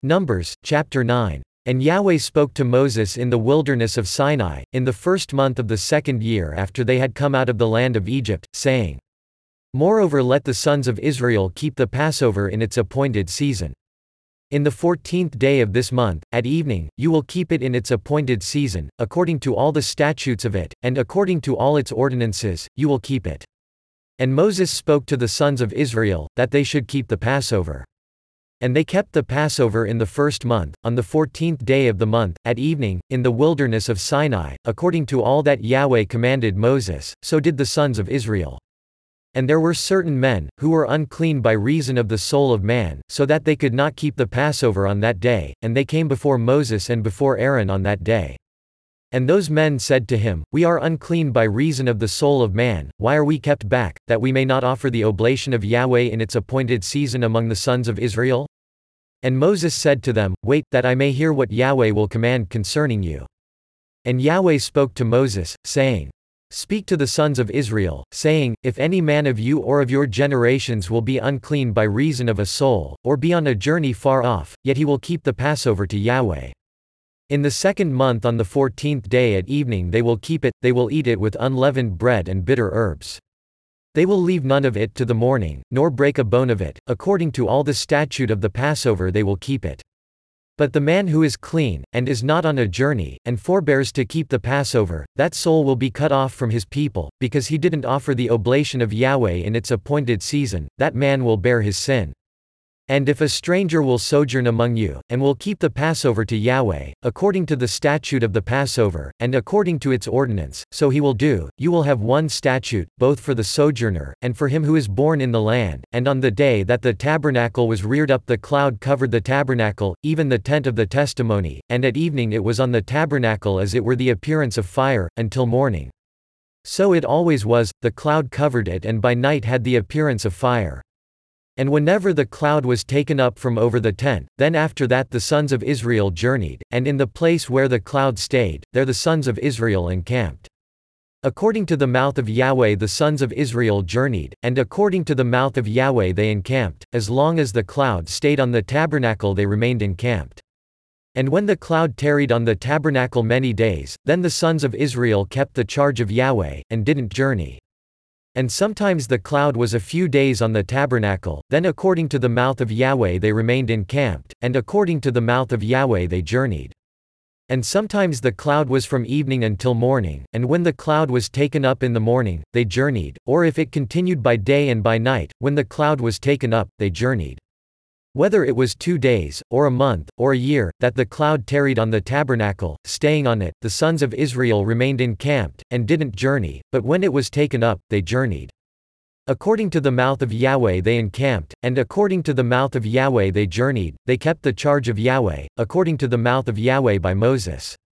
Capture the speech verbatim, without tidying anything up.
Numbers, chapter nine. And Yahweh spoke to Moses in the wilderness of Sinai, in the first month of the second year after they had come out of the land of Egypt, saying, Moreover let the sons of Israel keep the Passover in its appointed season. In the fourteenth day of this month, at evening, you will keep it in its appointed season, according to all the statutes of it, and according to all its ordinances, you will keep it. And Moses spoke to the sons of Israel, that they should keep the Passover. And they kept the Passover in the first month, on the fourteenth day of the month, at evening, in the wilderness of Sinai, according to all that Yahweh commanded Moses, so did the sons of Israel. And there were certain men, who were unclean by reason of the soul of man, so that they could not keep the Passover on that day, and they came before Moses and before Aaron on that day. And those men said to him, We are unclean by reason of the soul of man, why are we kept back, that we may not offer the oblation of Yahweh in its appointed season among the sons of Israel? And Moses said to them, Wait, that I may hear what Yahweh will command concerning you. And Yahweh spoke to Moses, saying, Speak to the sons of Israel, saying, If any man of you or of your generations will be unclean by reason of a soul, or be on a journey far off, yet he will keep the Passover to Yahweh. In the second month on the fourteenth day at evening they will keep it, they will eat it with unleavened bread and bitter herbs. They will leave none of it to the morning, nor break a bone of it, according to all the statute of the Passover they will keep it. But the man who is clean, and is not on a journey, and forbears to keep the Passover, that soul will be cut off from his people, because he didn't offer the oblation of Yahweh in its appointed season, that man will bear his sin. And if a stranger will sojourn among you, and will keep the Passover to Yahweh, according to the statute of the Passover, and according to its ordinance, so he will do, you will have one statute, both for the sojourner, and for him who is born in the land. And on the day that the tabernacle was reared up the cloud covered the tabernacle, even the tent of the testimony, and at evening it was on the tabernacle as it were the appearance of fire, until morning. So it always was, the cloud covered it and by night had the appearance of fire. And whenever the cloud was taken up from over the tent, then after that the sons of Israel journeyed, and in the place where the cloud stayed, there the sons of Israel encamped. According to the mouth of Yahweh the sons of Israel journeyed, and according to the mouth of Yahweh they encamped, as long as the cloud stayed on the tabernacle they remained encamped. And when the cloud tarried on the tabernacle many days, then the sons of Israel kept the charge of Yahweh, and didn't journey. And sometimes the cloud was a few days on the tabernacle, then according to the mouth of Yahweh they remained encamped, and according to the mouth of Yahweh they journeyed. And sometimes the cloud was from evening until morning, and when the cloud was taken up in the morning, they journeyed, or if it continued by day and by night, when the cloud was taken up, they journeyed. Whether it was two days, or a month, or a year, that the cloud tarried on the tabernacle, staying on it, the sons of Israel remained encamped, and didn't journey, but when it was taken up, they journeyed. According to the mouth of Yahweh they encamped, and according to the mouth of Yahweh they journeyed, they kept the charge of Yahweh, according to the mouth of Yahweh by Moses.